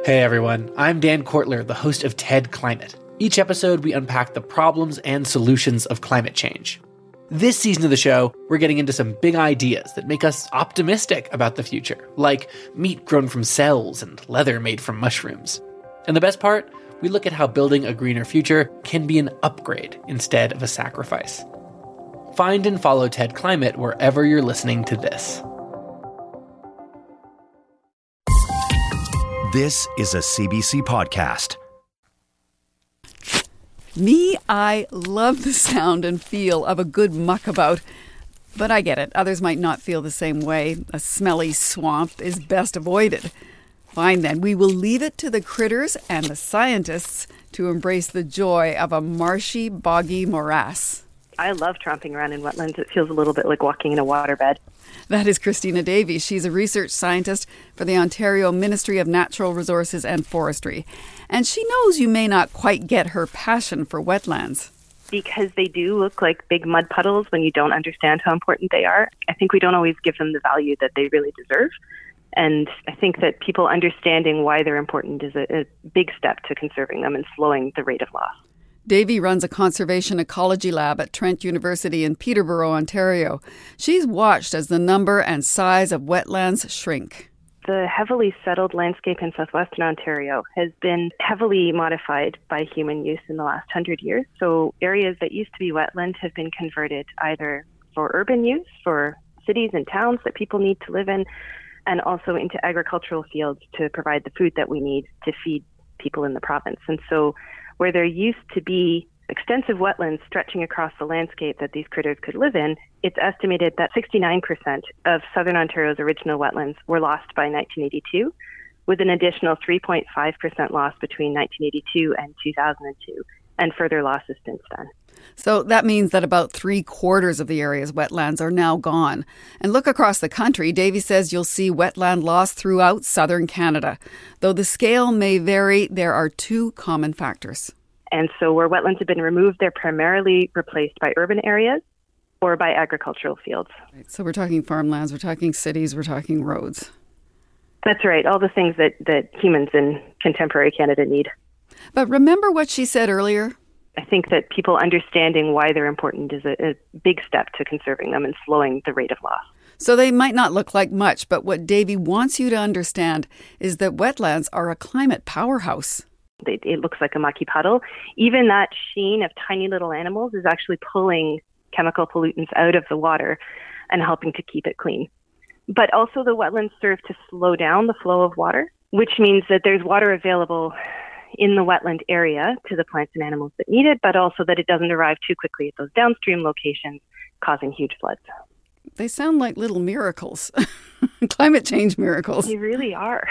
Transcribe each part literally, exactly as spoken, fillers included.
Hey everyone, I'm Dan Kortler, the host of TED Climate. Each episode, we unpack the problems and solutions of climate change. This season of the show, we're getting into some big ideas that make us optimistic about the future, like meat grown from cells and leather made from mushrooms. And the best part, we look at how building a greener future can be an upgrade instead of a sacrifice. Find and follow TED Climate wherever you're listening to this. This is a C B C podcast. Me, I love the sound and feel of a good muckabout. But I get it. Others might not feel the same way. A smelly swamp is best avoided. Fine then, we will leave it to the critters and the scientists to embrace the joy of a marshy, boggy morass. I love tromping around in wetlands. It feels a little bit like walking in a waterbed. That is Christina Davies. She's a research scientist for the Ontario Ministry of Natural Resources and Forestry. And she knows you may not quite get her passion for wetlands. Because they do look like big mud puddles when you don't understand how important they are. I think we don't always give them the value that they really deserve. And I think that people understanding why they're important is a, a big step to conserving them and slowing the rate of loss. Davy runs a conservation ecology lab at Trent University in Peterborough, Ontario. She's watched as the number and size of wetlands shrink. The heavily settled landscape in southwestern Ontario has been heavily modified by human use in the last hundred years. So areas that used to be wetland have been converted either for urban use, for cities and towns that people need to live in, and also into agricultural fields to provide the food that we need to feed people in the province. And so where there used to be extensive wetlands stretching across the landscape that these critters could live in, it's estimated that sixty-nine percent of southern Ontario's original wetlands were lost by nineteen eighty-two, with an additional three point five percent lost between nineteen eighty-two and two thousand two, and further losses since then. So that means that about three quarters of the area's wetlands are now gone. And look across the country, Davy says you'll see wetland loss throughout southern Canada. Though the scale may vary, there are two common factors. And so where wetlands have been removed, they're primarily replaced by urban areas or by agricultural fields. Right, so we're talking farmlands, we're talking cities, we're talking roads. That's right, all the things that, that humans in contemporary Canada need. But remember what she said earlier? I think that people understanding why they're important is a, a big step to conserving them and slowing the rate of loss. So they might not look like much, but what Davy wants you to understand is that wetlands are a climate powerhouse. It, it looks like a mucky puddle. Even that sheen of tiny little animals is actually pulling chemical pollutants out of the water and helping to keep it clean. But also the wetlands serve to slow down the flow of water, which means that there's water available in the wetland area to the plants and animals that need it, but also that it doesn't arrive too quickly at those downstream locations, causing huge floods. They sound like little miracles, climate change miracles. They really are.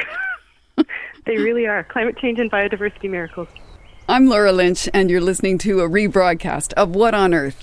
They really are. Climate change and biodiversity miracles. I'm Laura Lynch, and you're listening to a rebroadcast of What on Earth?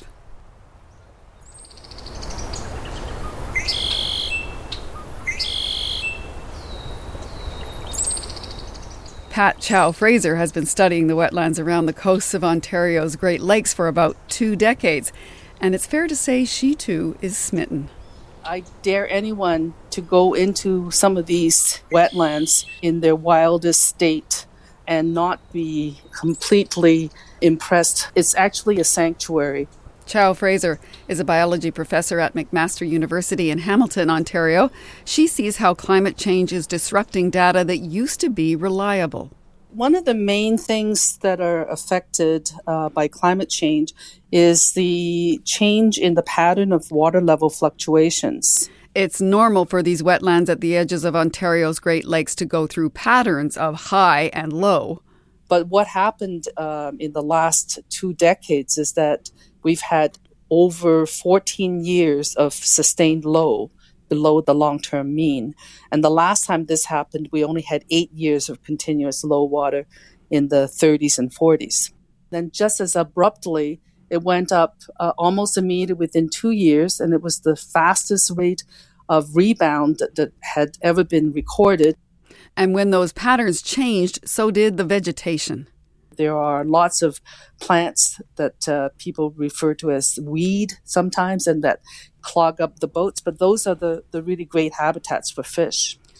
Pat Chow-Fraser has been studying the wetlands around the coasts of Ontario's Great Lakes for about two decades, and it's fair to say she too is smitten. I dare anyone to go into some of these wetlands in their wildest state and not be completely impressed. It's actually a sanctuary. Chow-Fraser is a biology professor at McMaster University in Hamilton, Ontario. She sees how climate change is disrupting data that used to be reliable. One of the main things that are affected uh, by climate change is the change in the pattern of water level fluctuations. It's normal for these wetlands at the edges of Ontario's Great Lakes to go through patterns of high and low. But what happened um, in the last two decades is that we've had over fourteen years of sustained low below the long-term mean. And the last time this happened, we only had eight years of continuous low water in the thirties and forties. Then just as abruptly, it went up uh, almost immediately within two years, and it was the fastest rate of rebound that, that had ever been recorded. And when those patterns changed, so did the vegetation. There are lots of plants that uh, people refer to as weed sometimes and that clog up the boats, but those are the, the really great habitats for fish.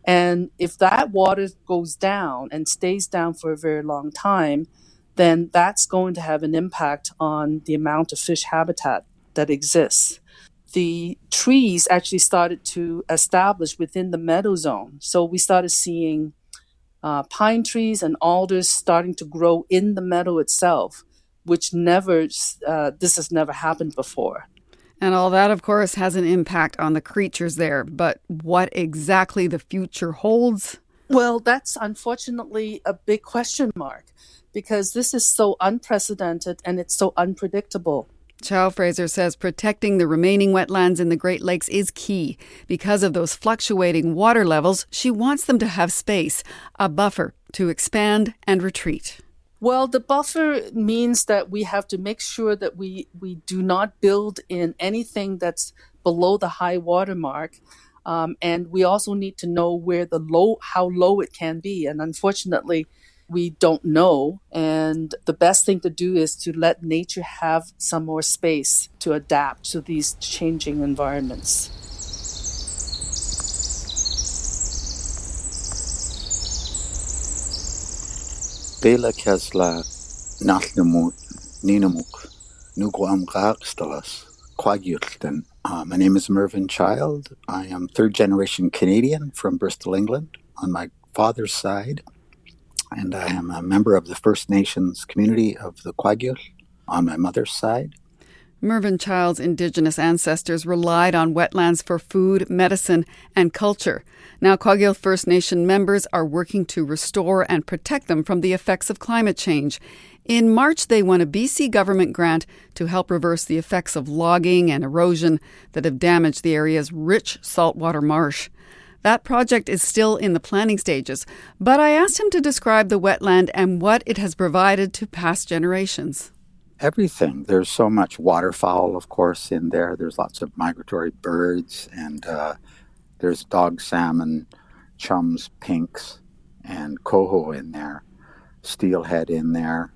And if that water goes down and stays down for a very long time, then that's going to have an impact on the amount of fish habitat that exists. The trees actually started to establish within the meadow zone. So we started seeing uh, pine trees and alders starting to grow in the meadow itself, which never, uh, this has never happened before. And all that, of course, has an impact on the creatures there. But what exactly the future holds? Well, that's unfortunately a big question mark, because this is so unprecedented and it's so unpredictable. Chow Fraser says protecting the remaining wetlands in the Great Lakes is key. Because of those fluctuating water levels, she wants them to have space, a buffer to expand and retreat. Well, the buffer means that we have to make sure that we, we do not build in anything that's below the high water mark. Um, and we also need to know where the low, how low it can be. And unfortunately, we don't know. And the best thing to do is to let nature have some more space to adapt to these changing environments. Bela Kesla Nathnamut Ninamuk Nuguam Gagstalas Quagyulten. My name is Mervyn Child. I am third generation Canadian from Bristol, England on my father's side. And I am a member of the First Nations community of the Quagyul on my mother's side. Mervyn Child's Indigenous ancestors relied on wetlands for food, medicine, and culture. Now Quagyul First Nation members are working to restore and protect them from the effects of climate change. In March, they won a B C government grant to help reverse the effects of logging and erosion that have damaged the area's rich saltwater marsh. That project is still in the planning stages, but I asked him to describe the wetland and what it has provided to past generations. Everything. There's so much waterfowl, of course, in there. There's lots of migratory birds, and uh, there's dog salmon, chums, pinks, and coho in there, steelhead in there,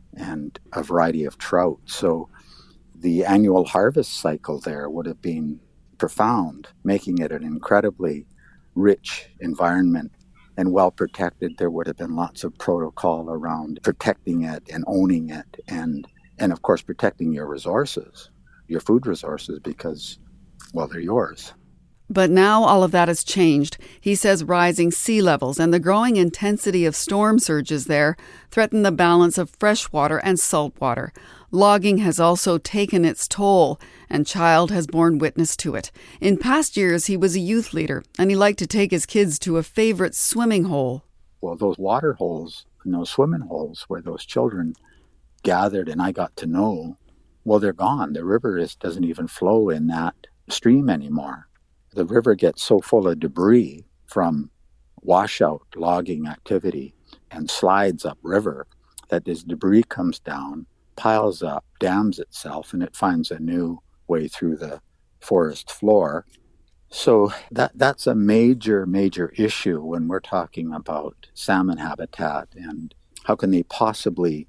and a variety of trout. So the annual harvest cycle there would have been profound, making it an incredibly rich environment and well protected. There would have been lots of protocol around protecting it and owning it, and and of course protecting your resources, your food resources, because, well, they're yours. But now all of that has changed. He says rising sea levels and the growing intensity of storm surges there threaten the balance of fresh water and salt water. Logging has also taken its toll, and Child has borne witness to it. In past years, he was a youth leader, and he liked to take his kids to a favorite swimming hole. Well, those water holes and those swimming holes where those children gathered and I got to know, well, they're gone. The river is, doesn't even flow in that stream anymore. The river gets so full of debris from washout logging activity and slides upriver that this debris comes down, piles up, dams itself, and it finds a new way through the forest floor. So that that's a major, major issue when we're talking about salmon habitat and how can they possibly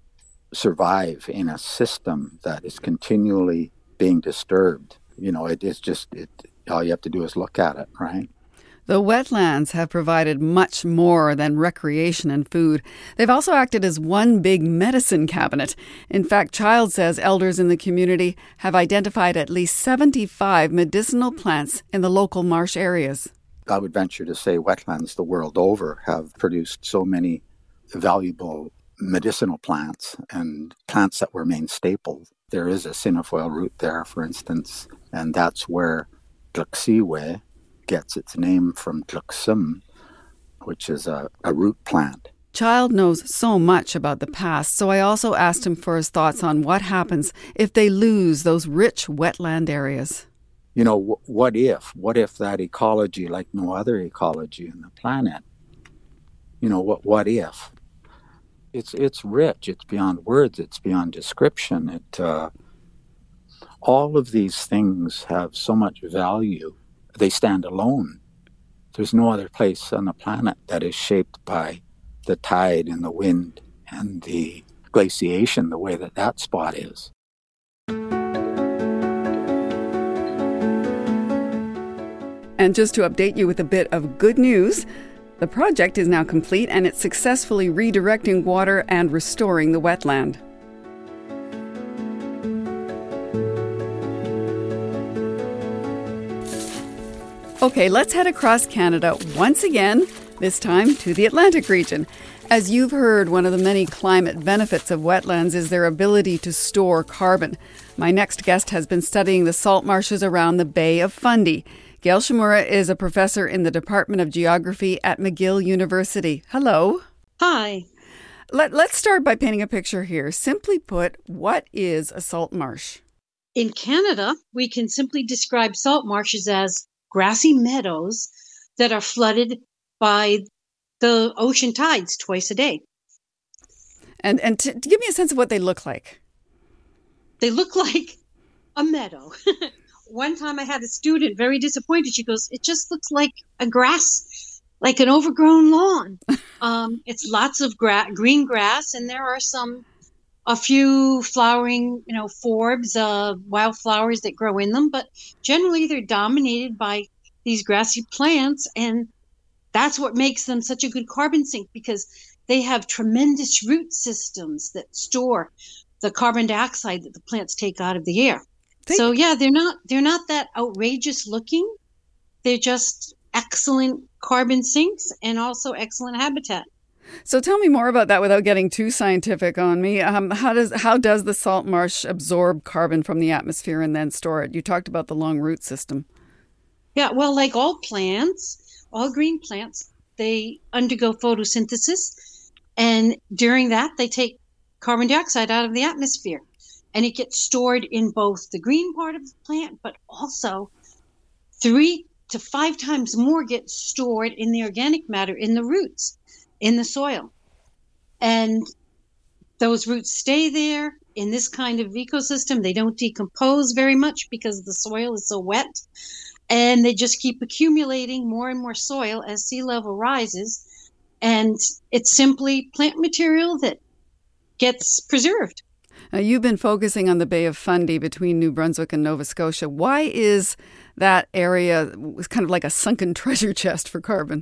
survive in a system that is continually being disturbed. You know, it is just, it, all you have to do is look at it, right? The wetlands have provided much more than recreation and food. They've also acted as one big medicine cabinet. In fact, Child says elders in the community have identified at least seventy-five medicinal plants in the local marsh areas. I would venture to say wetlands the world over have produced so many valuable medicinal plants and plants that were main staples. There is a cinnafoil root there, for instance, and that's where Tluxiwe gets its name from Tluxum, which is a, a root plant. Child knows so much about the past, so I also asked him for his thoughts on what happens if they lose those rich wetland areas. You know, w- what if? What if that ecology, like no other ecology on the planet, you know, what what if? It's it's rich. It's beyond words. It's beyond description. It uh, all of these things have so much value. They stand alone. There's no other place on the planet that is shaped by the tide and the wind and the glaciation the way that that spot is. And just to update you with a bit of good news, the project is now complete and it's successfully redirecting water and restoring the wetland. Okay, let's head across Canada once again, this time to the Atlantic region. As you've heard, one of the many climate benefits of wetlands is their ability to store carbon. My next guest has been studying the salt marshes around the Bay of Fundy. Gail Shimura is a professor in the Department of Geography at McGill University. Hello. Hi. Let, let's start by painting a picture here. Simply put, what is a salt marsh? In Canada, we can simply describe salt marshes as grassy meadows that are flooded by the ocean tides twice a day. And and to, to give me a sense of what they look like. They look like a meadow. One time I had a student very disappointed. She goes, it just looks like a grass, like an overgrown lawn. um, it's lots of gra- green grass, and there are some, a few flowering, you know, forbs, uh, wildflowers that grow in them. But generally they're dominated by these grassy plants, and that's what makes them such a good carbon sink, because they have tremendous root systems that store the carbon dioxide that the plants take out of the air. Think- so yeah, they're not they're not that outrageous looking. They're just excellent carbon sinks and also excellent habitat. So tell me more about that without getting too scientific on me. Um, how does how does the salt marsh absorb carbon from the atmosphere and then store it? You talked about the long root system. Yeah, well, like all plants, all green plants, they undergo photosynthesis, and during that they take carbon dioxide out of the atmosphere, and it gets stored in both the green part of the plant, but also three to five times more gets stored in the organic matter in the roots, in the soil. And those roots stay there in this kind of ecosystem. They don't decompose very much because the soil is so wet. And they just keep accumulating more and more soil as sea level rises. And it's simply plant material that gets preserved. Now, you've been focusing on the Bay of Fundy between New Brunswick and Nova Scotia. Why is that area kind of like a sunken treasure chest for carbon?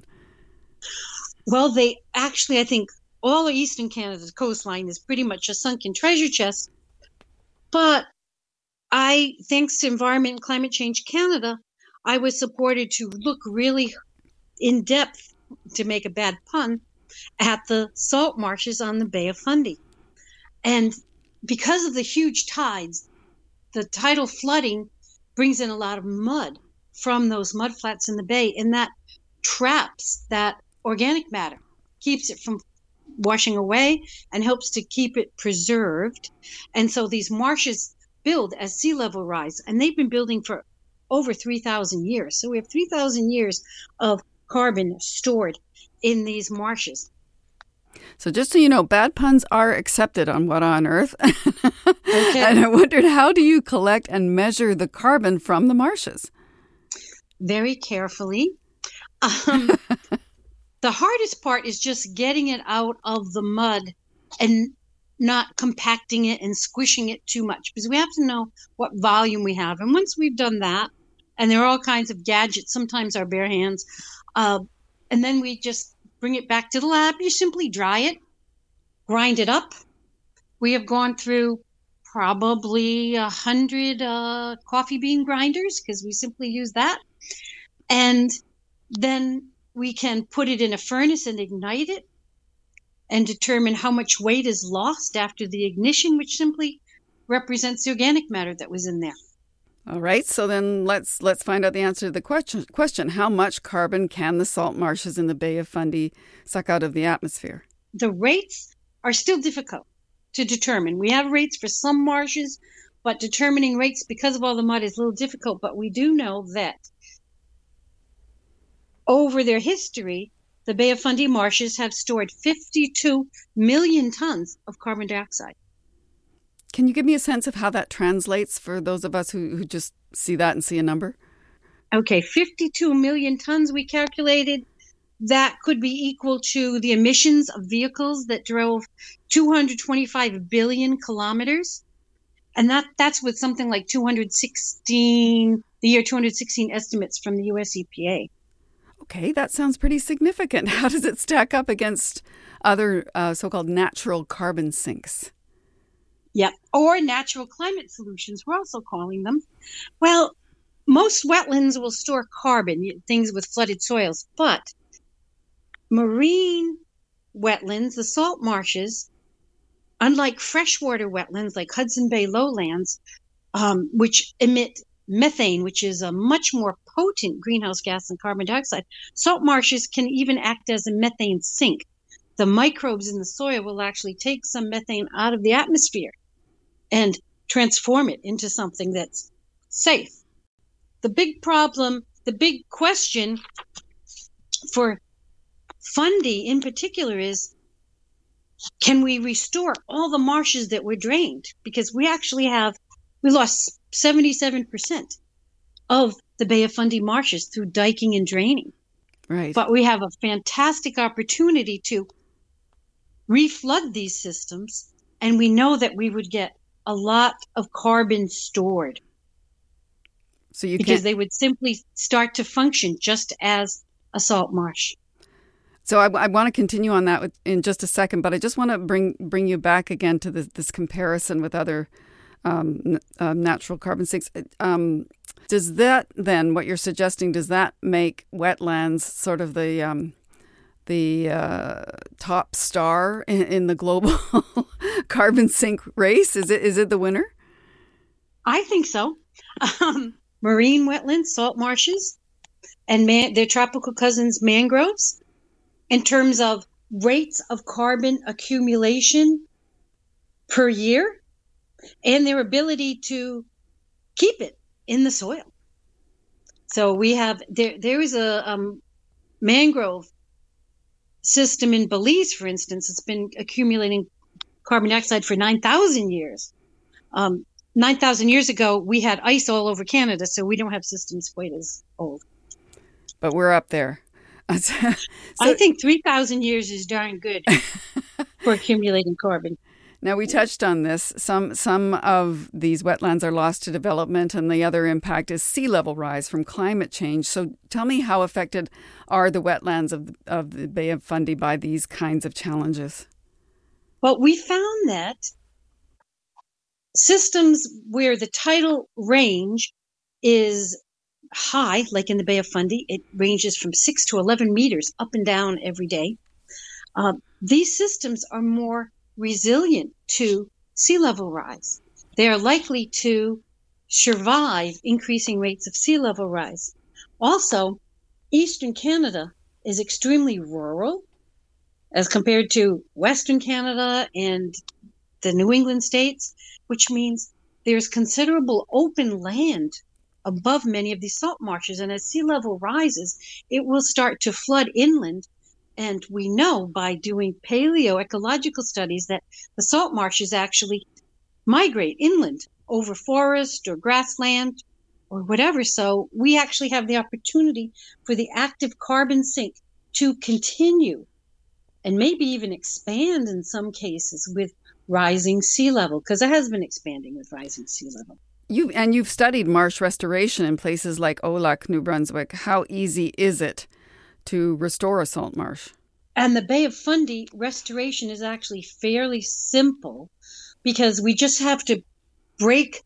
Well, they actually, I think all of Eastern Canada's coastline is pretty much a sunken treasure chest. But I, thanks to Environment and Climate Change Canada, I was supported to look really in depth, to make a bad pun, at the salt marshes on the Bay of Fundy. And because of the huge tides, the tidal flooding brings in a lot of mud from those mudflats in the bay, and that traps that organic matter, keeps it from washing away, and helps to keep it preserved. And so these marshes build as sea level rise, and they've been building for over three thousand years. So we have three thousand years of carbon stored in these marshes. So just so you know, bad puns are accepted on What on Earth. Okay. And I wondered, how do you collect and measure the carbon from the marshes? Very carefully. Um, the hardest part is just getting it out of the mud and not compacting it and squishing it too much, because we have to know what volume we have. And once we've done that, and there are all kinds of gadgets, sometimes our bare hands, uh, and then we just bring it back to the lab. You simply dry it, grind it up. We have gone through probably a hundred uh, coffee bean grinders, because we simply use that. And then we can put it in a furnace and ignite it and determine how much weight is lost after the ignition, which simply represents the organic matter that was in there. All right, so then let's let's find out the answer to the question. Question: how much carbon can the salt marshes in the Bay of Fundy suck out of the atmosphere? The rates are still difficult to determine. We have rates for some marshes, but determining rates because of all the mud is a little difficult. But we do know that over their history, the Bay of Fundy marshes have stored fifty-two million tons of carbon dioxide. Can you give me a sense of how that translates for those of us who, who just see that and see a number? Okay, fifty-two million tons we calculated. That could be equal to the emissions of vehicles that drove two hundred twenty-five billion kilometers. And that that's with something like two hundred sixteen, the year two hundred sixteen estimates from the U S E P A. Okay, that sounds pretty significant. How does it stack up against other uh, so-called natural carbon sinks? Yeah, or natural climate solutions, we're also calling them. Well, most wetlands will store carbon, things with flooded soils, but marine wetlands, the salt marshes, unlike freshwater wetlands like Hudson Bay lowlands, um, which emit methane, which is a much more potent greenhouse gas than carbon dioxide, salt marshes can even act as a methane sink. The microbes in the soil will actually take some methane out of the atmosphere and transform it into something that's safe. The big problem, the big question for Fundy in particular is, can we restore all the marshes that were drained? Because we actually have, we lost seventy-seven percent of the Bay of Fundy marshes through diking and draining. Right. But we have a fantastic opportunity to reflood these systems, and we know that we would get a lot of carbon stored. So you because can't... they would simply start to function just as a salt marsh. So I, I want to continue on that with, in just a second, but I just want to bring bring you back again to this, this comparison with other um, uh, natural carbon sinks. Um, does that then, what you're suggesting, does that make wetlands sort of the um, the uh, top star in, in the global carbon sink race? Is it is it the winner? I think so. Um, marine wetlands, salt marshes, and man, their tropical cousins, mangroves, in terms of rates of carbon accumulation per year and their ability to keep it in the soil. So we have, there, there is a um, mangrove system in Belize, for instance. It's been accumulating carbon dioxide for nine thousand years. Um, nine thousand years ago, we had ice all over Canada, so we don't have systems quite as old. But we're up there. so, I think three thousand years is darn good for accumulating carbon. Now, we touched on this. Some some of these wetlands are lost to development, and the other impact is sea level rise from climate change. So tell me, how affected are the wetlands of, of the Bay of Fundy by these kinds of challenges? Well, we found that systems where the tidal range is high, like in the Bay of Fundy, it ranges from six to eleven meters up and down every day. Uh, these systems are more resilient to sea level rise. They are likely to survive increasing rates of sea level rise. Also, Eastern Canada is extremely rural as compared to Western Canada and the New England states, which means there's considerable open land above many of these salt marshes. And as sea level rises, it will start to flood inland. And we know by doing paleoecological studies that the salt marshes actually migrate inland over forest or grassland or whatever. So we actually have the opportunity for the active carbon sink to continue and maybe even expand in some cases with rising sea level, because it has been expanding with rising sea level. You and you've studied marsh restoration in places like Olac, New Brunswick. How easy is it to restore a salt marsh? And the Bay of Fundy restoration is actually fairly simple, because we just have to break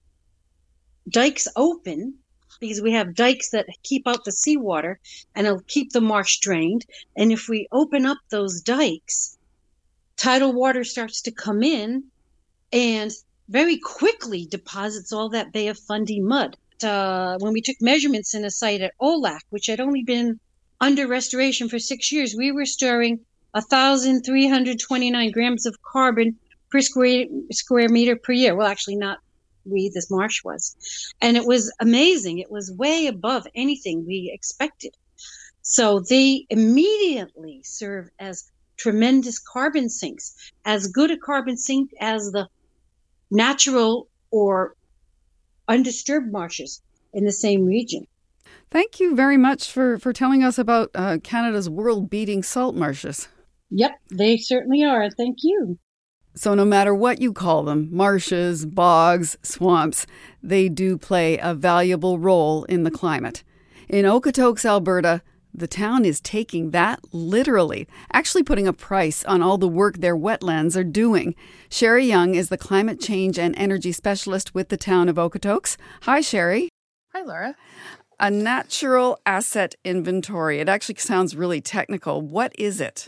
dikes open, because we have dikes that keep out the seawater and it'll keep the marsh drained. And if we open up those dikes, tidal water starts to come in and very quickly deposits all that Bay of Fundy mud. Uh, when we took measurements in a site at Olac, which had only been under restoration for six years, we were storing one thousand three hundred twenty-nine grams of carbon per square, square meter per year. Well, actually not we, this marsh was. And it was amazing. It was way above anything we expected. So they immediately serve as tremendous carbon sinks, as good a carbon sink as the natural or undisturbed marshes in the same region. Thank you very much for, for telling us about uh, Canada's world-beating salt marshes. Yep, they certainly are. Thank you. So no matter what you call them, marshes, bogs, swamps, they do play a valuable role in the climate. In Okotoks, Alberta, the town is taking that literally, actually putting a price on all the work their wetlands are doing. Sherry Young is the climate change and energy specialist with the town of Okotoks. Hi, Sherry. Hi, Laura. A natural asset inventory. It actually sounds really technical. What is it?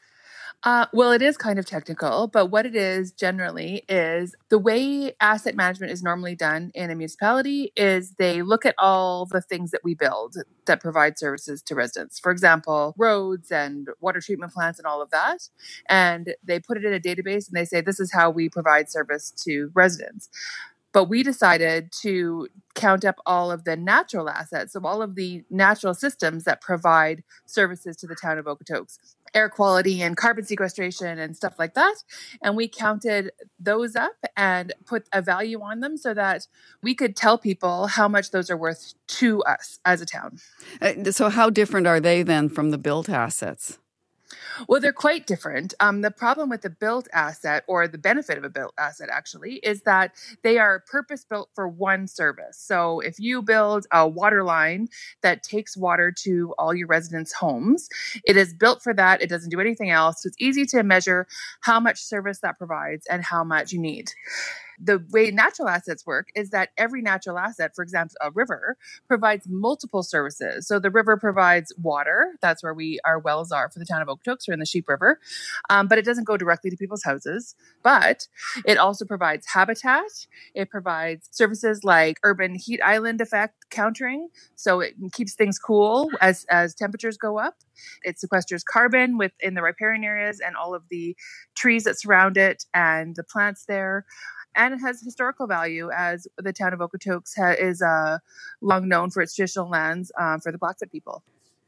Uh, well, it is kind of technical, but what it is generally is the way asset management is normally done in a municipality is they look at all the things that we build that provide services to residents. For example, roads and water treatment plants and all of that. And they put it in a database and they say, this is how we provide service to residents. But we decided to count up all of the natural assets, so all of the natural systems that provide services to the town of Okotoks, air quality and carbon sequestration and stuff like that. And we counted those up and put a value on them so that we could tell people how much those are worth to us as a town. Uh, so how different are they then from the built assets? Well, they're quite different. Um, the problem with the built asset, or the benefit of a built asset actually, is that they are purpose-built for one service. So if you build a water line that takes water to all your residents' homes, it is built for that. It doesn't do anything else. So it's easy to measure how much service that provides and how much you need. The way natural assets work is that every natural asset, for example, a river, provides multiple services. So the river provides water. That's where we our wells are for the town of Okotoks. We're in the Sheep River. Um, but it doesn't go directly to people's houses. But it also provides habitat. It provides services like urban heat island effect countering. So it keeps things cool as, as temperatures go up. It sequesters carbon within the riparian areas and all of the trees that surround it and the plants there. And it has historical value, as the town of Okotoks ha- is uh, long known for its traditional lands um, for the Blackfoot people.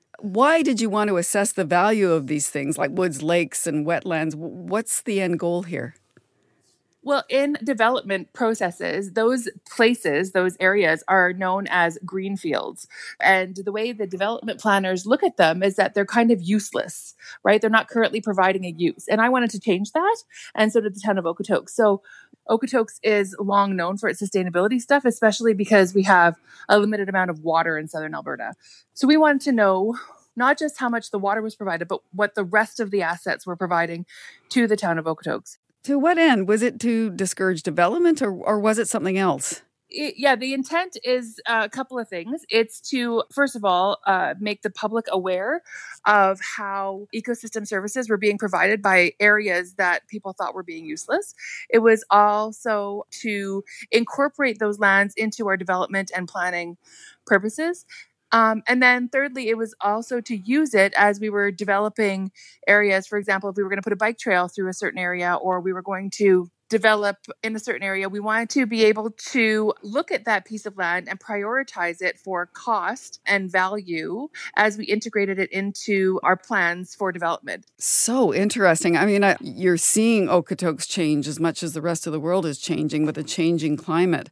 Why did you want to assess the value of these things like woods, lakes, and wetlands? What's the end goal here? Well, in development processes, those places, those areas are known as greenfields. And the way the development planners look at them is that they're kind of useless, right? They're not currently providing a use. And I wanted to change that. And so did the town of Okotoks. So Okotoks is long known for its sustainability stuff, especially because we have a limited amount of water in southern Alberta. So we wanted to know not just how much the water was provided, but what the rest of the assets were providing to the town of Okotoks. To what end? Was it to discourage development, or, or was it something else? It, yeah, the intent is a couple of things. It's to, first of all, uh, make the public aware of how ecosystem services were being provided by areas that people thought were being useless. It was also to incorporate those lands into our development and planning purposes. Um, and then thirdly, it was also to use it as we were developing areas. For example, if we were going to put a bike trail through a certain area, or we were going to develop in a certain area, we wanted to be able to look at that piece of land and prioritize it for cost and value as we integrated it into our plans for development. So interesting. I mean, I, you're seeing Okotoks change as much as the rest of the world is changing with a changing climate.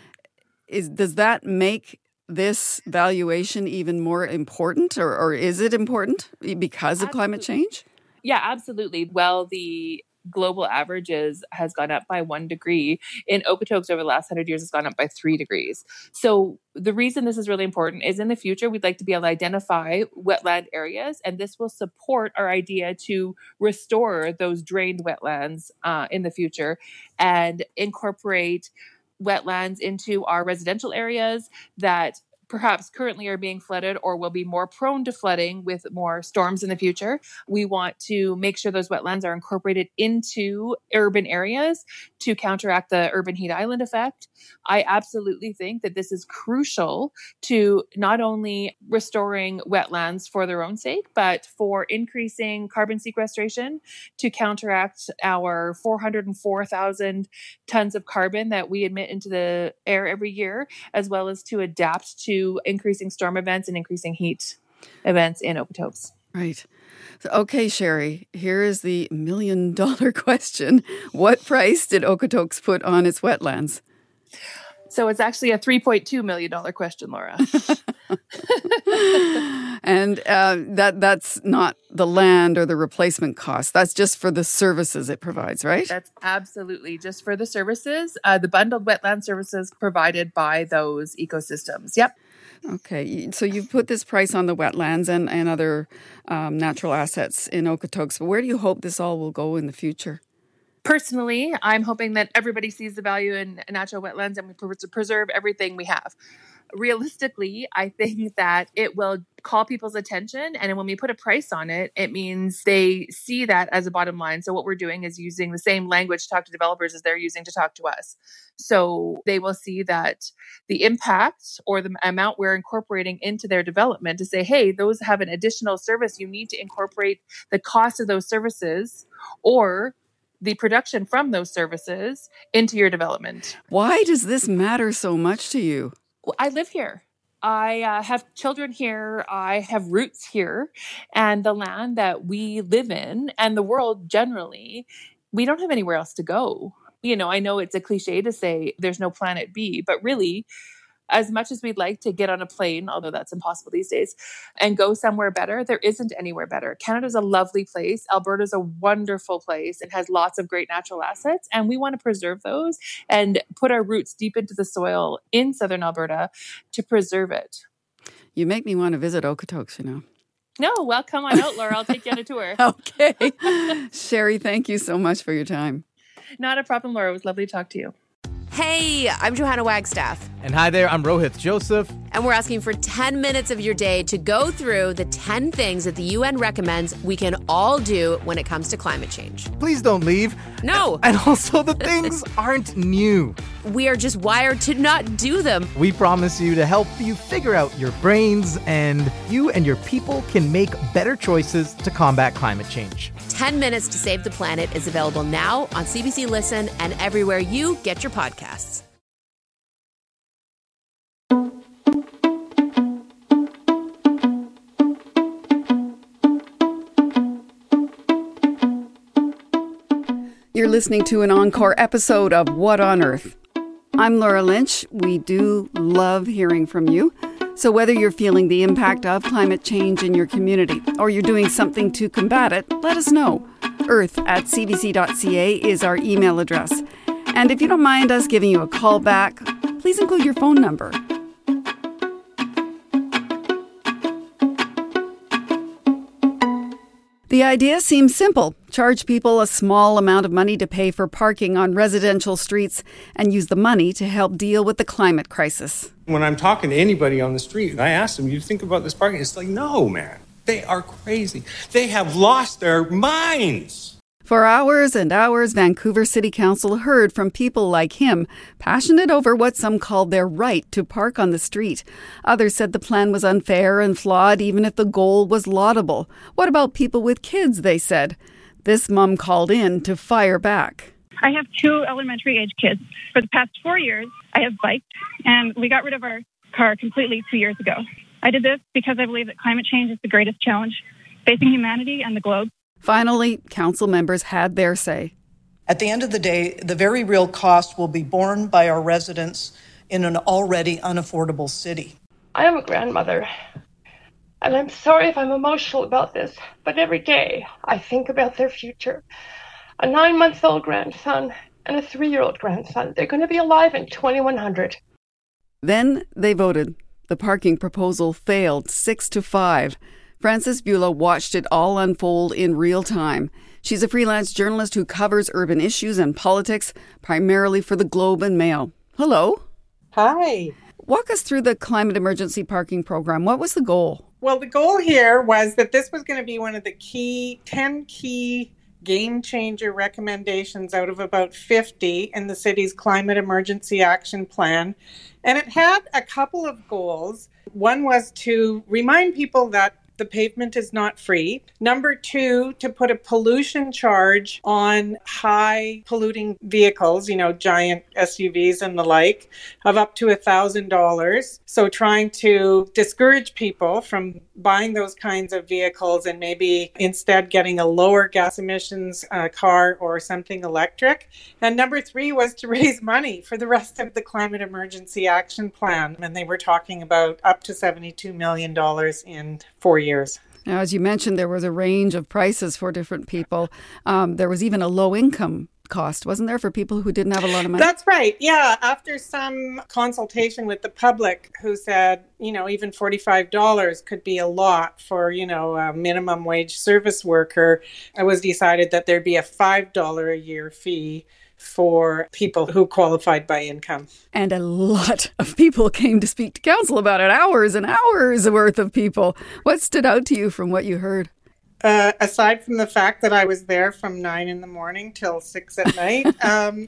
Is, does that make this valuation even more important, or, or is it important because of absolutely. Climate change? Yeah, absolutely. Well, the global average is, has gone up by one degree. In Okotoks over the last hundred years, it's gone up by three degrees. So the reason this is really important is in the future, we'd like to be able to identify wetland areas, and this will support our idea to restore those drained wetlands uh, in the future and incorporate wetlands into our residential areas that perhaps currently are being flooded or will be more prone to flooding with more storms in the future. We want to make sure those wetlands are incorporated into urban areas to counteract the urban heat island effect. I absolutely think that this is crucial to not only restoring wetlands for their own sake, but for increasing carbon sequestration to counteract our four hundred four thousand tons of carbon that we emit into the air every year, as well as to adapt to increasing storm events and increasing heat events in Okotoks. Right. So, okay, Sherry, here is the million dollar question. What price did Okotoks put on its wetlands? So it's actually a three point two million dollars question, Laura. And uh, that that's not the land or the replacement cost. That's just for the services it provides, right? That's absolutely just for the services, uh, the bundled wetland services provided by those ecosystems. Yep. Okay. So you've put this price on the wetlands and, and other um, natural assets in Okotoks. But where do you hope this all will go in the future? Personally, I'm hoping that everybody sees the value in natural wetlands and we preserve everything we have. Realistically, I think that it will call people's attention. And when we put a price on it, it means they see that as a bottom line. So what we're doing is using the same language to talk to developers as they're using to talk to us. So they will see that the impact or the amount we're incorporating into their development to say, hey, those have an additional service. You need to incorporate the cost of those services or the production from those services into your development. Why does this matter so much to you? I live here. I uh, have children here. I have roots here. And the land that we live in and the world generally, we don't have anywhere else to go. You know, I know it's a cliche to say there's no planet B, but really, as much as we'd like to get on a plane, although that's impossible these days, and go somewhere better, there isn't anywhere better. Canada's a lovely place. Alberta's a wonderful place and has lots of great natural assets. And we want to preserve those and put our roots deep into the soil in southern Alberta to preserve it. You make me want to visit Okotoks, you know. No, well, come on out, Laura. I'll take you on a tour. Okay. Sherry, thank you so much for your time. Not a problem, Laura. It was lovely to talk to you. Hey, I'm Johanna Wagstaff. And hi there, I'm Rohith Joseph. And we're asking for ten minutes of your day to go through the ten things that the U N recommends we can all do when it comes to climate change. Please don't leave. No. And also, the things aren't new. We are just wired to not do them. We promise you to help you figure out your brains, and you and your people can make better choices to combat climate change. ten minutes to Save the Planet is available now on C B C Listen and everywhere you get your podcasts. You're listening to an encore episode of What on Earth? I'm Laura Lynch. We do love hearing from you. So whether you're feeling the impact of climate change in your community or you're doing something to combat it, let us know. earth at c b c dot c a is our email address. And if you don't mind us giving you a call back, please include your phone number. The idea seems simple. Charge people a small amount of money to pay for parking on residential streets and use the money to help deal with the climate crisis. When I'm talking to anybody on the street, I ask them, you think about this parking? It's like, no, man, they are crazy. They have lost their minds. For hours and hours, Vancouver City Council heard from people like him, passionate over what some called their right to park on the street. Others said the plan was unfair and flawed, even if the goal was laudable. What about people with kids, they said. This mom called in to fire back. I have two elementary-age kids. For the past four years, I have biked, and we got rid of our car completely two years ago. I did this because I believe that climate change is the greatest challenge facing humanity and the globe. Finally, council members had their say. At the end of the day, the very real cost will be borne by our residents in an already unaffordable city. I am a grandmother, and I'm sorry if I'm emotional about this, but every day I think about their future. A nine-month-old grandson and a three-year-old grandson. They're going to be alive in twenty-one hundred. Then they voted. The parking proposal failed six to five. Frances Bula watched it all unfold in real time. She's a freelance journalist who covers urban issues and politics, primarily for the Globe and Mail. Hello. Hi. Walk us through the climate emergency parking program. What was the goal? Well, the goal here was that this was going to be one of the key, ten key game changer recommendations out of about fifty in the city's climate emergency action plan. And it had a couple of goals. One was to remind people that the pavement is not free. Number two, to put a pollution charge on high polluting vehicles, you know, giant S U Vs and the like, of up to one thousand dollars. So trying to discourage people from buying those kinds of vehicles and maybe instead getting a lower gas emissions uh, car or something electric. And number three was to raise money for the rest of the Climate Emergency Action Plan. And they were talking about up to seventy-two million dollars in four years. Now, as you mentioned, there was a range of prices for different people. Um, there was even a low-income cost, wasn't there, for people who didn't have a lot of money? That's right. Yeah. After some consultation with the public who said, you know, even forty-five dollars could be a lot for, you know, a minimum wage service worker, it was decided that there'd be a five dollars a year fee for people who qualified by income. And a lot of people came to speak to council about it, hours and hours worth of people. What stood out to you from what you heard? Uh, aside from the fact that I was there from nine in the morning till six at night, um,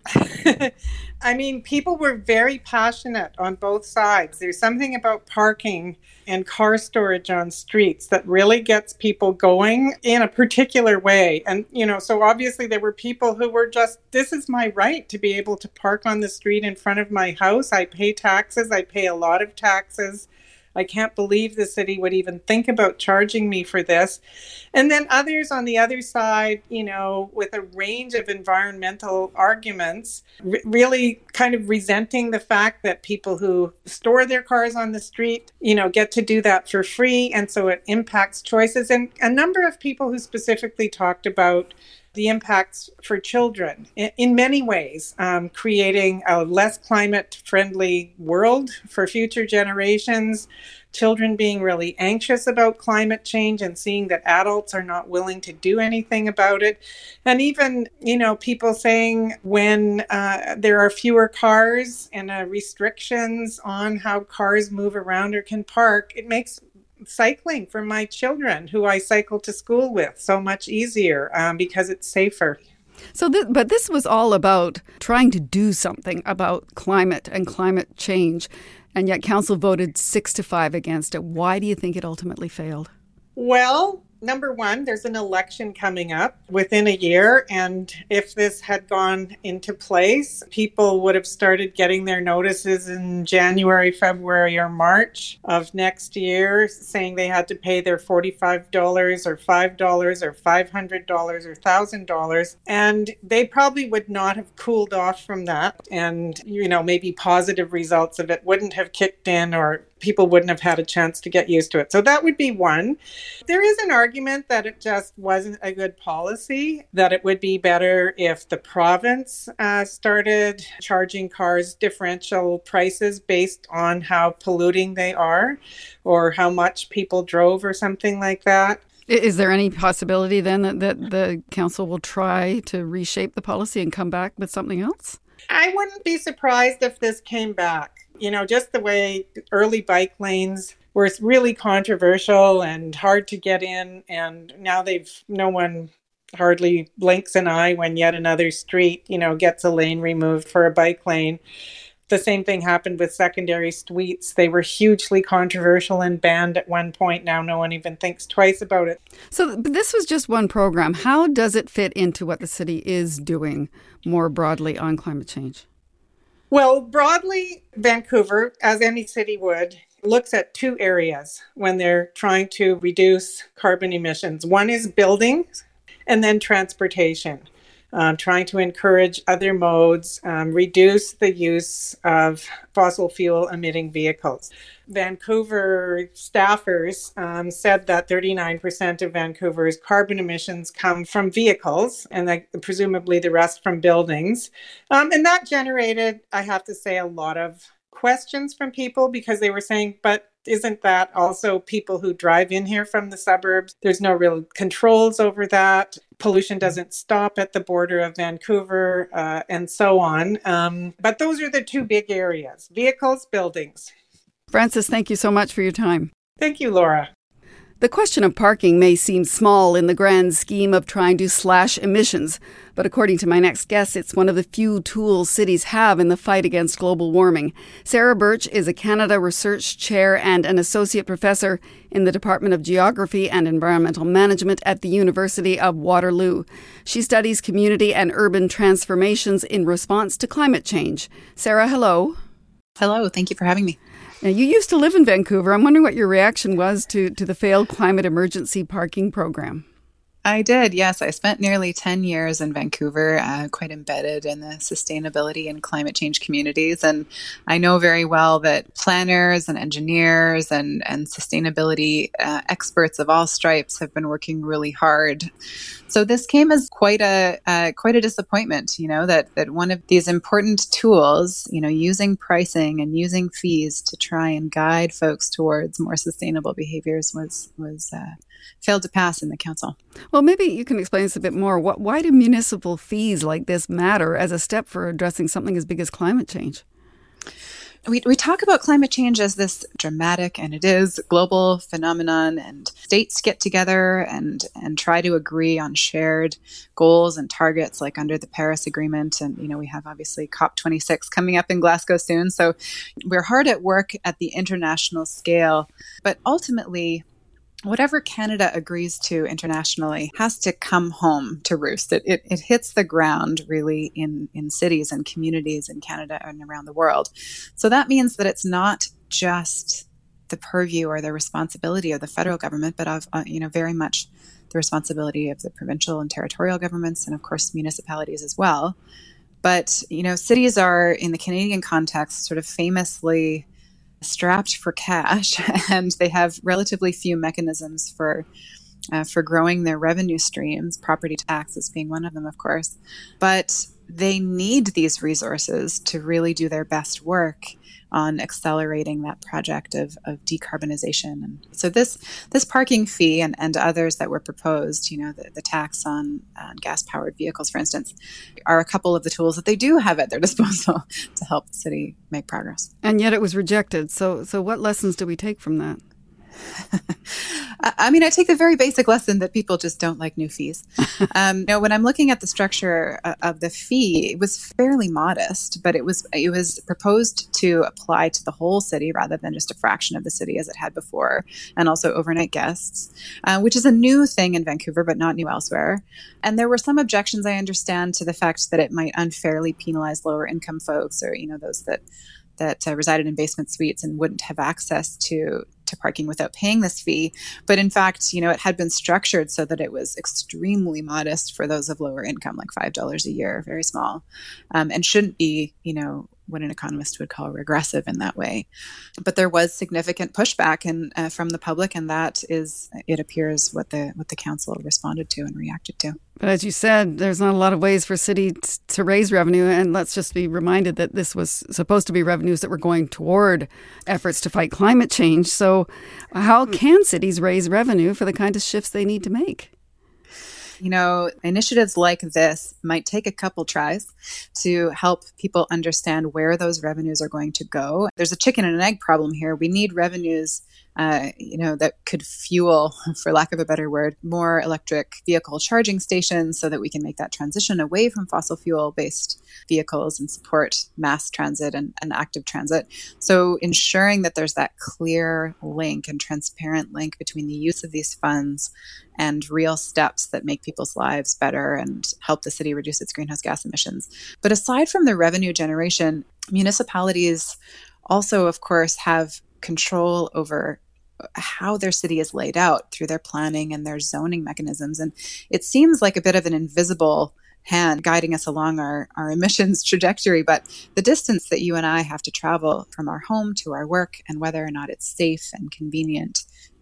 I mean, people were very passionate on both sides. There's something about parking and car storage on streets that really gets people going in a particular way. And, you know, so obviously there were people who were just, this is my right to be able to park on the street in front of my house. I pay taxes. I pay a lot of taxes. I can't believe the city would even think about charging me for this. And then others on the other side, you know, with a range of environmental arguments, r- really kind of resenting the fact that people who store their cars on the street, you know, get to do that for free. And so it impacts choices. And a number of people who specifically talked about the impacts for children in, in many ways, um, creating a less climate-friendly world for future generations, children being really anxious about climate change and seeing that adults are not willing to do anything about it. And even, you know, people saying when uh, there are fewer cars and uh, restrictions on how cars move around or can park, it makes cycling for my children who I cycle to school with so much easier um, because it's safer. So, th- but this was all about trying to do something about climate and climate change, and yet council voted six to five against it. Why do you think it ultimately failed? Well, number one, there's an election coming up within a year. And if this had gone into place, people would have started getting their notices in January, February, or March of next year saying they had to pay their forty-five dollars or five dollars or five hundred dollars or one thousand dollars. And they probably would not have cooled off from that. And, you know, maybe positive results of it wouldn't have kicked in, or people wouldn't have had a chance to get used to it. So that would be one. There is an argument that it just wasn't a good policy, that it would be better if the province uh, started charging cars differential prices based on how polluting they are or how much people drove or something like that. Is there any possibility then that, that the council will try to reshape the policy and come back with something else? I wouldn't be surprised if this came back. You know, just the way early bike lanes were really controversial and hard to get in. And now they've, no one hardly blinks an eye when yet another street, you know, gets a lane removed for a bike lane. The same thing happened with secondary suites. They were hugely controversial and banned at one point. Now no one even thinks twice about it. So this was just one program. How does it fit into what the city is doing more broadly on climate change? Well, broadly, Vancouver, as any city would, looks at two areas when they're trying to reduce carbon emissions. One is buildings and then transportation, um, trying to encourage other modes, um, reduce the use of fossil fuel emitting vehicles. Vancouver staffers um, said that thirty-nine percent of Vancouver's carbon emissions come from vehicles, and that presumably the rest from buildings. Um, and that generated, I have to say, a lot of questions from people because they were saying, but isn't that also people who drive in here from the suburbs? There's no real controls over that. Pollution doesn't stop at the border of Vancouver, uh, and so on. Um, but those are the two big areas, vehicles, buildings. Frances, thank you so much for your time. Thank you, Laura. The question of parking may seem small in the grand scheme of trying to slash emissions, but according to my next guest, it's one of the few tools cities have in the fight against global warming. Sarah Birch is a Canada Research Chair and an Associate Professor in the Department of Geography and Environmental Management at the University of Waterloo. She studies community and urban transformations in response to climate change. Sarah, hello. Hello, thank you for having me. Now, you used to live in Vancouver. I'm wondering what your reaction was to, to the failed climate emergency parking program. I did, yes. I spent nearly ten years in Vancouver, uh, quite embedded in the sustainability and climate change communities. And I know very well that planners and engineers and, and sustainability uh, experts of all stripes have been working really hard. So this came as quite a uh, quite a disappointment, you know, that, that one of these important tools, you know, using pricing and using fees to try and guide folks towards more sustainable behaviors was was uh, failed to pass in the council. Well, maybe you can explain this a bit more. What, why do municipal fees like this matter as a step for addressing something as big as climate change? We we talk about climate change as this dramatic, and it is, global phenomenon, and states get together and, and try to agree on shared goals and targets, like under the Paris Agreement. And, you know, we have obviously COP twenty-six coming up in Glasgow soon. So we're hard at work at the international scale. But ultimately, whatever Canada agrees to internationally has to come home to roost. It, it, it hits the ground really in, in cities and communities in Canada and around the world. So that means that it's not just the purview or the responsibility of the federal government, but of, uh, you know, very much the responsibility of the provincial and territorial governments and, of course, municipalities as well. But, you know, cities are, in the Canadian context, sort of famously strapped for cash, and they have relatively few mechanisms for uh, for growing their revenue streams, property taxes being one of them, of course. But they need these resources to really do their best work on accelerating that project of, of decarbonization. And so this this parking fee and, and others that were proposed, you know, the, the tax on, on gas-powered vehicles, for instance, are a couple of the tools that they do have at their disposal to help the city make progress. And yet it was rejected. So, so what lessons do we take from that? I mean, I take the very basic lesson that people just don't like new fees. Um, you know, when I'm looking at the structure of the fee, it was fairly modest, but it was it was proposed to apply to the whole city rather than just a fraction of the city as it had before, and also overnight guests, uh, which is a new thing in Vancouver, but not new elsewhere. And there were some objections, I understand, to the fact that it might unfairly penalize lower income folks, or, you know, those that that uh, resided in basement suites and wouldn't have access to to parking without paying this fee. But in fact, you know, it had been structured so that it was extremely modest for those of lower income, like five dollars a year, very small, um, and shouldn't be, you know, what an economist would call regressive in that way. But there was significant pushback and uh, from the public, and that is, it appears, what the what the council responded to and reacted to. But as you said, there's not a lot of ways for cities to raise revenue, and let's just be reminded that this was supposed to be revenues that were going toward efforts to fight climate change. So how can cities raise revenue for the kind of shifts they need to make? You know, initiatives like this might take a couple tries to help people understand where those revenues are going to go. There's a chicken and an egg problem here. We need revenues, uh, you know, that could fuel, for lack of a better word, more electric vehicle charging stations so that we can make that transition away from fossil fuel-based vehicles and support mass transit and, and active transit. So ensuring that there's that clear link and transparent link between the use of these funds and real steps that make people's lives better and help the city reduce its greenhouse gas emissions. But aside from the revenue generation, municipalities also, of course, have control over how their city is laid out through their planning and their zoning mechanisms. And it seems like a bit of an invisible hand guiding us along our, our emissions trajectory, but the distance that you and I have to travel from our home to our work, and whether or not it's safe and convenient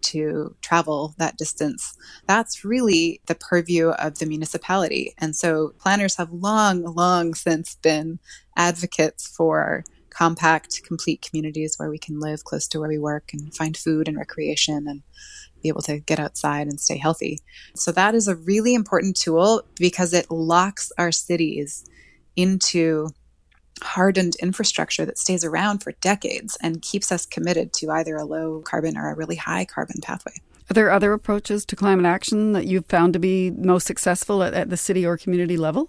to travel that distance, that's really the purview of the municipality. And so planners have long, long since been advocates for compact, complete communities where we can live close to where we work and find food and recreation and be able to get outside and stay healthy. So that is a really important tool because it locks our cities into hardened infrastructure that stays around for decades and keeps us committed to either a low carbon or a really high carbon pathway. Are there other approaches to climate action that you've found to be most successful at, at the city or community level?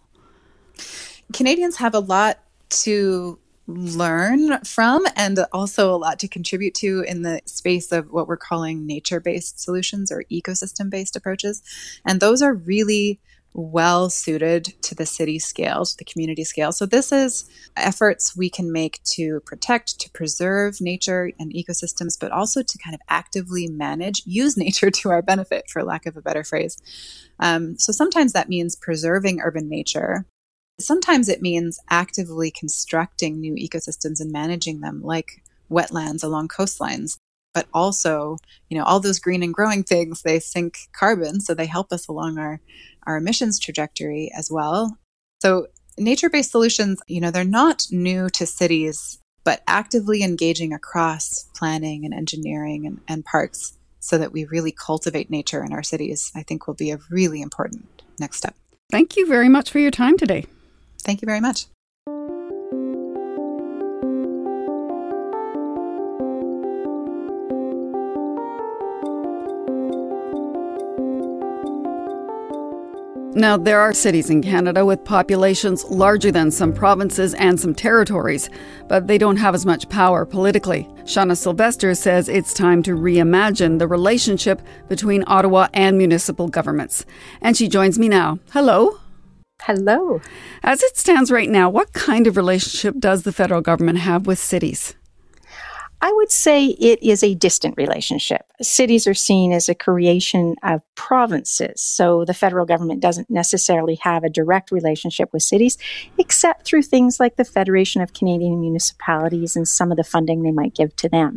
Canadians have a lot to learn from and also a lot to contribute to in the space of what we're calling nature-based solutions or ecosystem-based approaches. And those are really well suited to the city scale, to the community scale. So this is efforts we can make to protect, to preserve nature and ecosystems, but also to kind of actively manage, use nature to our benefit, for lack of a better phrase. Um, so sometimes that means preserving urban nature. Sometimes it means actively constructing new ecosystems and managing them, like wetlands along coastlines. But also, you know, all those green and growing things, they sink carbon, so they help us along our, our emissions trajectory as well. So nature-based solutions, you know, they're not new to cities, but actively engaging across planning and engineering and, and parks so that we really cultivate nature in our cities, I think will be a really important next step. Thank you very much for your time today. Thank you very much. Now, there are cities in Canada with populations larger than some provinces and some territories, but they don't have as much power politically. Shauna Sylvester says it's time to reimagine the relationship between Ottawa and municipal governments. And she joins me now. Hello. Hello. As it stands right now, what kind of relationship does the federal government have with cities? I would say it is a distant relationship. Cities are seen as a creation of provinces, so the federal government doesn't necessarily have a direct relationship with cities, except through things like the Federation of Canadian Municipalities and some of the funding they might give to them.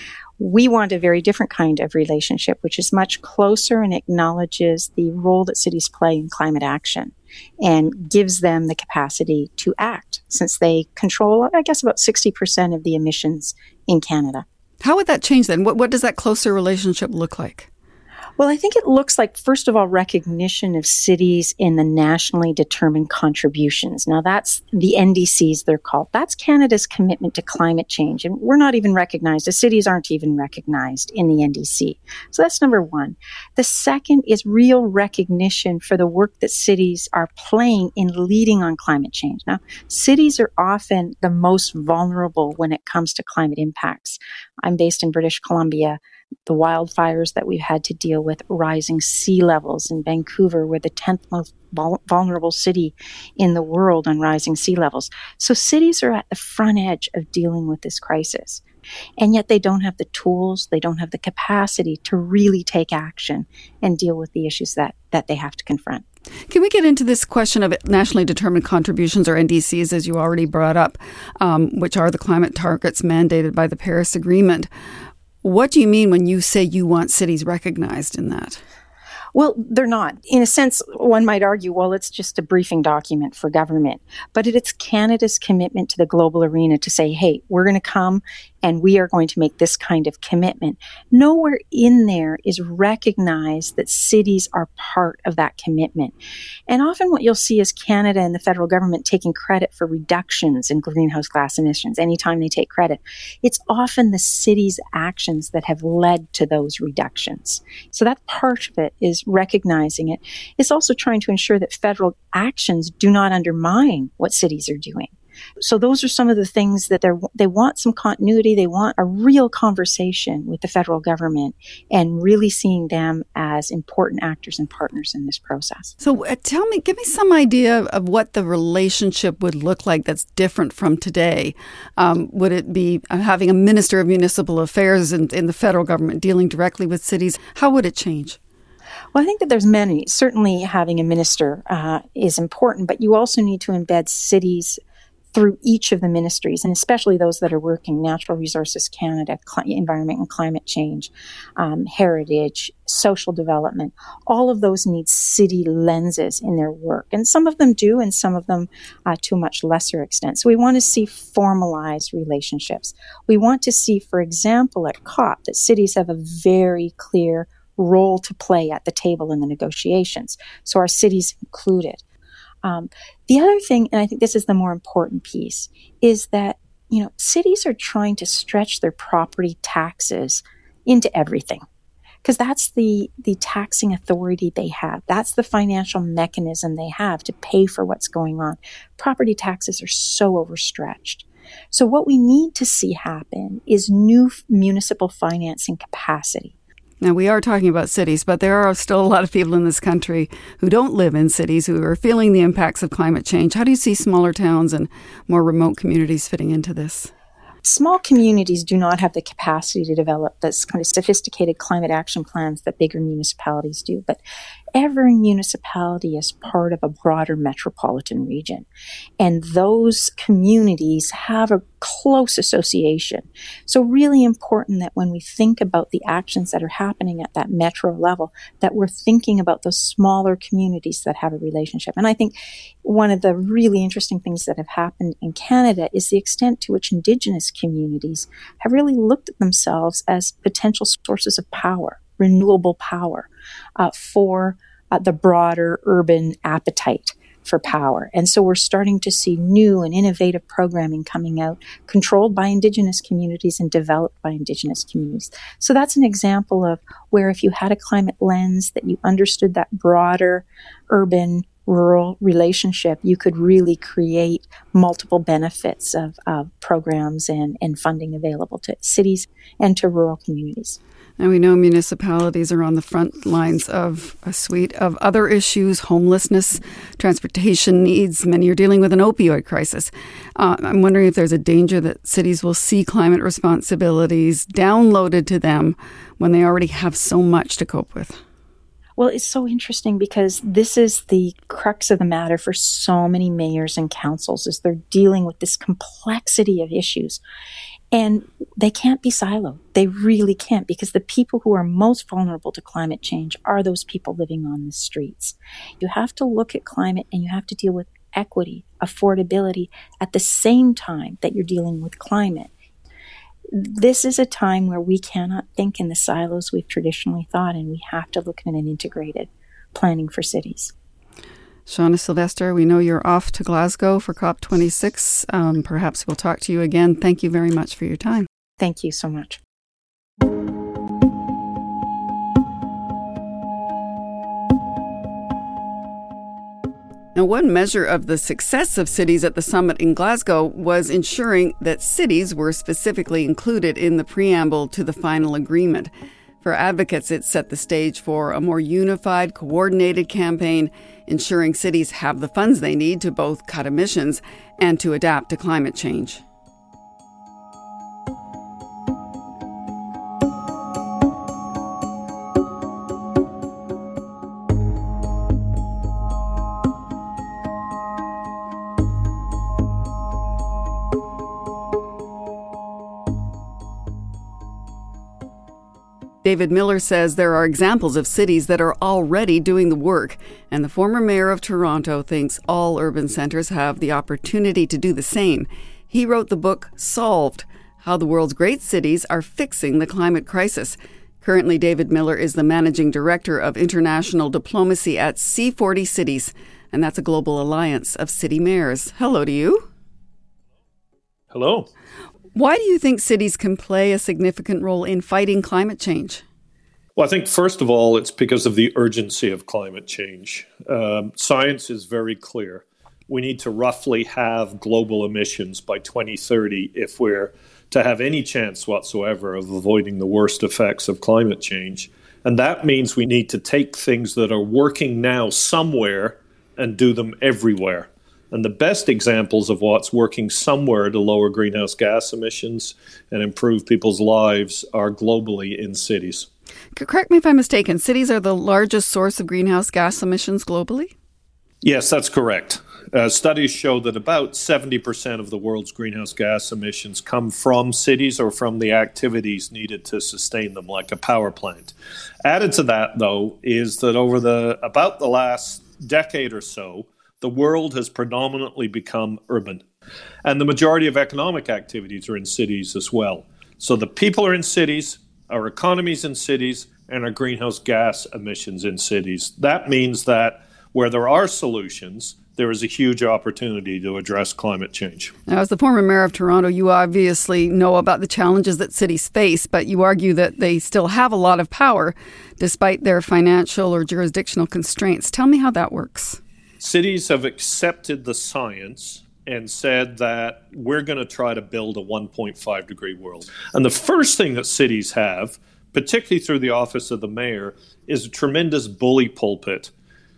We want a very different kind of relationship, which is much closer and acknowledges the role that cities play in climate action and gives them the capacity to act, since they control, I guess, about sixty percent of the emissions in Canada. How would that change then? What, what does that closer relationship look like? Well, I think it looks like, first of all, recognition of cities in the nationally determined contributions. Now, that's the N D Cs, they're called. That's Canada's commitment to climate change. And we're not even recognized. The cities aren't even recognized in the N D C. So that's number one. The second is real recognition for the work that cities are playing in leading on climate change. Now, cities are often the most vulnerable when it comes to climate impacts. I'm based in British Columbia. The wildfires that we've had to deal with, rising sea levels in Vancouver, we're the tenth most vul- vulnerable city in the world on rising sea levels. So cities are at the front edge of dealing with this crisis. And yet they don't have the tools, they don't have the capacity to really take action and deal with the issues that, that they have to confront. Can we get into this question of nationally determined contributions, or N D Cs, as you already brought up, um, which are the climate targets mandated by the Paris Agreement? What do you mean when you say you want cities recognized in that? Well, they're not. In a sense, one might argue, well, it's just a briefing document for government. But it's Canada's commitment to the global arena to say, hey, we're going to come and we are going to make this kind of commitment. Nowhere in there is recognized that cities are part of that commitment. And often what you'll see is Canada and the federal government taking credit for reductions in greenhouse gas emissions. Anytime they take credit, it's often the city's actions that have led to those reductions. So that part of it is recognizing it. It's also trying to ensure that federal actions do not undermine what cities are doing. So those are some of the things that they're, they want some continuity. They want a real conversation with the federal government and really seeing them as important actors and partners in this process. So uh, tell me, give me some idea of what the relationship would look like that's different from today. Um, would it be having a Minister of Municipal Affairs in, in the federal government dealing directly with cities? How would it change? Well, I think that there's many. Certainly having a minister uh, is important, but you also need to embed cities through each of the ministries, and especially those that are working, Natural Resources Canada, Cl- Environment and Climate Change, um, Heritage, Social Development. All of those need city lenses in their work. And some of them do, and some of them uh, to a much lesser extent. So we want to see formalized relationships. We want to see, for example, at COP, that cities have a very clear role to play at the table in the negotiations. So our cities included. Um, the other thing, and I think this is the more important piece, is that, you know, cities are trying to stretch their property taxes into everything, because that's the, the taxing authority they have. That's the financial mechanism they have to pay for what's going on. Property taxes are so overstretched. So what we need to see happen is new municipal financing capacity. Now, we are talking about cities, but there are still a lot of people in this country who don't live in cities, who are feeling the impacts of climate change. How do you see smaller towns and more remote communities fitting into this? Small communities do not have the capacity to develop this kind of sophisticated climate action plans that bigger municipalities do. But every municipality is part of a broader metropolitan region. And those communities have a close association. So really important that when we think about the actions that are happening at that metro level, that we're thinking about those smaller communities that have a relationship. And I think one of the really interesting things that have happened in Canada is the extent to which Indigenous communities have really looked at themselves as potential sources of power, renewable power, uh, for uh, the broader urban appetite for power. And so we're starting to see new and innovative programming coming out, controlled by Indigenous communities and developed by Indigenous communities. So that's an example of where if you had a climate lens, that you understood that broader urban rural relationship, you could really create multiple benefits of, of programs and, and funding available to cities and to rural communities. And we know municipalities are on the front lines of a suite of other issues: homelessness, transportation needs. Many are dealing with an opioid crisis. Uh, I'm wondering if there's a danger that cities will see climate responsibilities downloaded to them when they already have so much to cope with. Well, it's so interesting because this is the crux of the matter for so many mayors and councils, is they're dealing with this complexity of issues. And they can't be siloed. They really can't, because the people who are most vulnerable to climate change are those people living on the streets. You have to look at climate and you have to deal with equity, affordability at the same time that you're dealing with climate. This is a time where we cannot think in the silos we've traditionally thought, and we have to look at an integrated planning for cities. Shauna Sylvester, we know you're off to Glasgow for COP twenty-six. Um, perhaps we'll talk to you again. Thank you very much for your time. Thank you so much. Now, one measure of the success of cities at the summit in Glasgow was ensuring that cities were specifically included in the preamble to the final agreement. For advocates, it set the stage for a more unified, coordinated campaign, ensuring cities have the funds they need to both cut emissions and to adapt to climate change. David Miller says there are examples of cities that are already doing the work, and the former mayor of Toronto thinks all urban centres have the opportunity to do the same. He wrote the book Solved: How the World's Great Cities Are Fixing the Climate Crisis. Currently, David Miller is the managing director of international diplomacy at C forty Cities, and that's a global alliance of city mayors. Hello to you. Hello. Why do you think cities can play a significant role in fighting climate change? Well, I think, first of all, it's because of the urgency of climate change. Um, science is very clear. We need to roughly halve global emissions by twenty thirty if we're to have any chance whatsoever of avoiding the worst effects of climate change. And that means we need to take things that are working now somewhere and do them everywhere. And the best examples of what's working somewhere to lower greenhouse gas emissions and improve people's lives are globally in cities. Correct me if I'm mistaken, cities are the largest source of greenhouse gas emissions globally? Yes, that's correct. Uh, studies show that about seventy percent of the world's greenhouse gas emissions come from cities or from the activities needed to sustain them, like a power plant. Added to that, though, is that over the about the last decade or so, the world has predominantly become urban, and the majority of economic activities are in cities as well. So the people are in cities, our economies in cities, and our greenhouse gas emissions in cities. That means that where there are solutions, there is a huge opportunity to address climate change. Now, as the former mayor of Toronto, you obviously know about the challenges that cities face, but you argue that they still have a lot of power despite their financial or jurisdictional constraints. Tell me how that works. Cities have accepted the science and said that we're going to try to build a one point five degree world. And the first thing that cities have, particularly through the office of the mayor, is a tremendous bully pulpit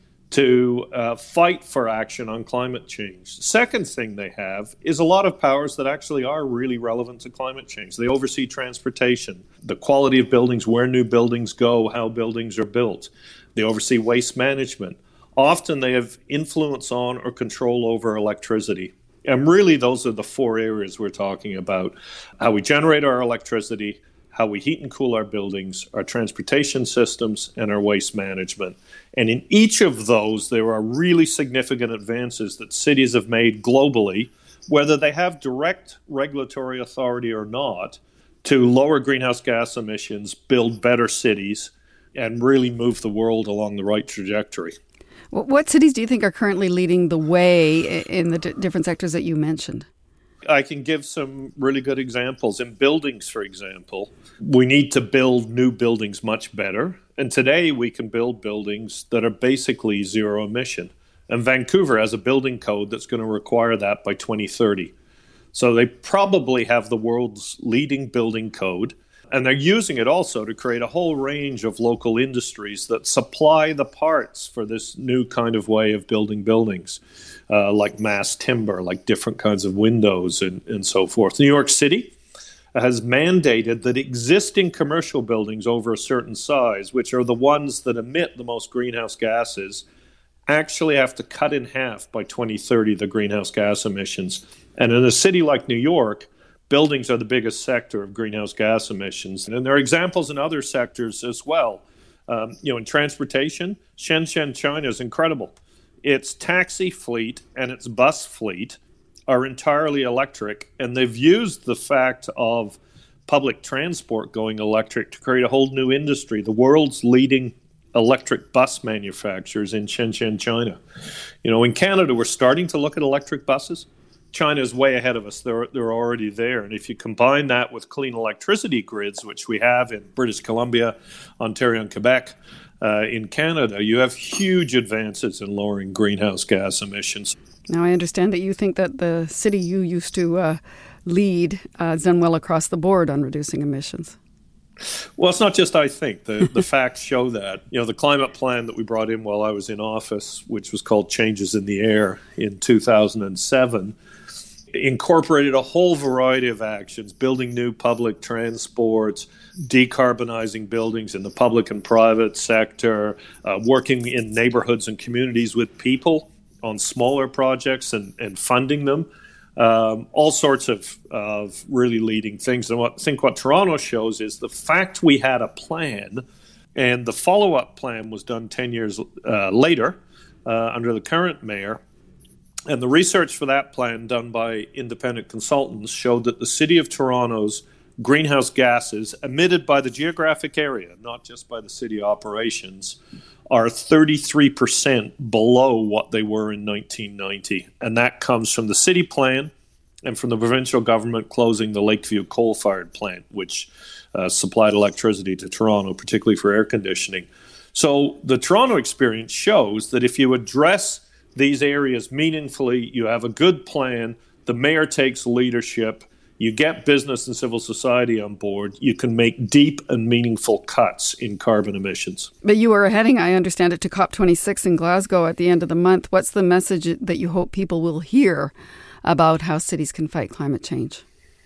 to uh, fight for action on climate change. The second thing they have is a lot of powers that actually are really relevant to climate change. They oversee transportation, the quality of buildings, where new buildings go, how buildings are built. They oversee waste management. Often they have influence on or control over electricity. And really, those are the four areas we're talking about: how we generate our electricity, how we heat and cool our buildings, our transportation systems, and our waste management. And in each of those, there are really significant advances that cities have made globally, whether they have direct regulatory authority or not, to lower greenhouse gas emissions, build better cities, and really move the world along the right trajectory. What cities do you think are currently leading the way in the d- different sectors that you mentioned? I can give some really good examples. In buildings, for example, we need to build new buildings much better. And today we can build buildings that are basically zero emission. And Vancouver has a building code that's going to require that by twenty thirty. So they probably have the world's leading building code. And they're using it also to create a whole range of local industries that supply the parts for this new kind of way of building buildings, uh, like mass timber, like different kinds of windows and, and so forth. New York City has mandated that existing commercial buildings over a certain size, which are the ones that emit the most greenhouse gases, actually have to cut in half by twenty thirty the greenhouse gas emissions. And in a city like New York, buildings are the biggest sector of greenhouse gas emissions. And there are examples in other sectors as well. Um, you know, in transportation, Shenzhen, China is incredible. Its taxi fleet and its bus fleet are entirely electric, and they've used the fact of public transport going electric to create a whole new industry. The world's leading electric bus manufacturers in Shenzhen, China. You know, in Canada, we're starting to look at electric buses. China is way ahead of us. They're, they're already there. And if you combine that with clean electricity grids, which we have in British Columbia, Ontario, and Quebec, uh, in Canada, you have huge advances in lowering greenhouse gas emissions. Now, I understand that you think that the city you used to uh, lead uh, has done well across the board on reducing emissions. Well, it's not just I think. The, the facts show that. You know, the climate plan that we brought in while I was in office, which was called Changes in the Air in two thousand seven, incorporated a whole variety of actions: building new public transport, decarbonizing buildings in the public and private sector, uh, working in neighborhoods and communities with people on smaller projects and, and funding them. Um, all sorts of, of really leading things. And what, I think what Toronto shows is the fact we had a plan, and the follow-up plan was done ten years uh, later uh, under the current mayor. And the research for that plan done by independent consultants showed that the City of Toronto's greenhouse gases emitted by the geographic area, not just by the city operations, are thirty-three percent below what they were in nineteen ninety. And that comes from the city plan and from the provincial government closing the Lakeview coal-fired plant, which uh, supplied electricity to Toronto, particularly for air conditioning. So the Toronto experience shows that if you address these areas meaningfully, you have a good plan, the mayor takes leadership, you get business and civil society on board, you can make deep and meaningful cuts in carbon emissions. But you are heading, I understand it, to COP twenty-six in Glasgow at the end of the month. What's the message that you hope people will hear about how cities can fight climate change?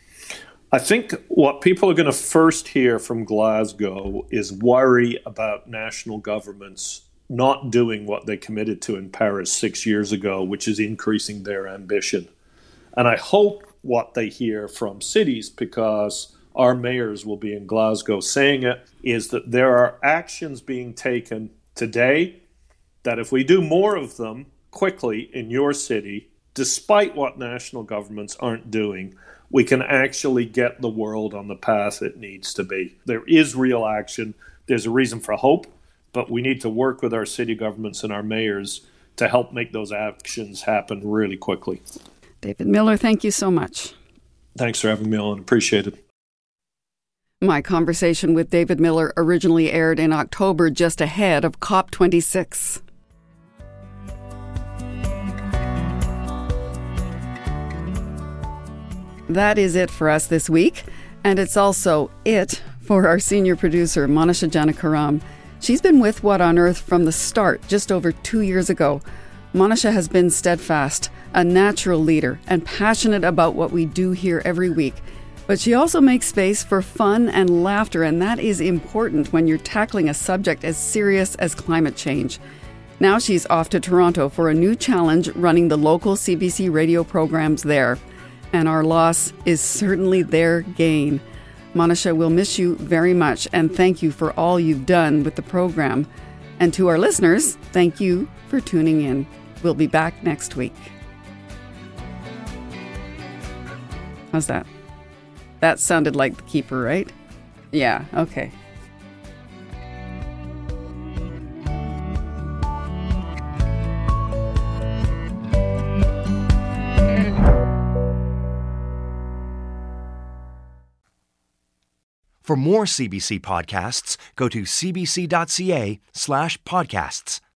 I think what people are going to first hear from Glasgow is worry about national governments not doing what they committed to in Paris six years ago, which is increasing their ambition. And I hope what they hear from cities, because our mayors will be in Glasgow saying it, is that there are actions being taken today that if we do more of them quickly in your city, despite what national governments aren't doing, we can actually get the world on the path it needs to be. There is real action. There's a reason for hope, but we need to work with our city governments and our mayors to help make those actions happen really quickly. David Miller, thank you so much. Thanks for having me on. Appreciate it. My conversation with David Miller originally aired in October, just ahead of COP twenty-six. That is it for us this week, and it's also it For our senior producer, Monisha Janakaram, she's been with What on Earth from the start, just over two years ago. Monisha has been steadfast, a natural leader, and passionate about what we do here every week. But she also makes space for fun and laughter, and that is important when you're tackling a subject as serious as climate change. Now she's off to Toronto for a new challenge running the local C B C radio programs there. And our loss is certainly their gain. Monisha, we'll miss you very much, and thank you for all you've done with the program. And to our listeners, thank you for tuning in. We'll be back next week. How's that? That sounded like the keeper, right? Yeah, okay. For more C B C podcasts, go to cbc.ca slash podcasts.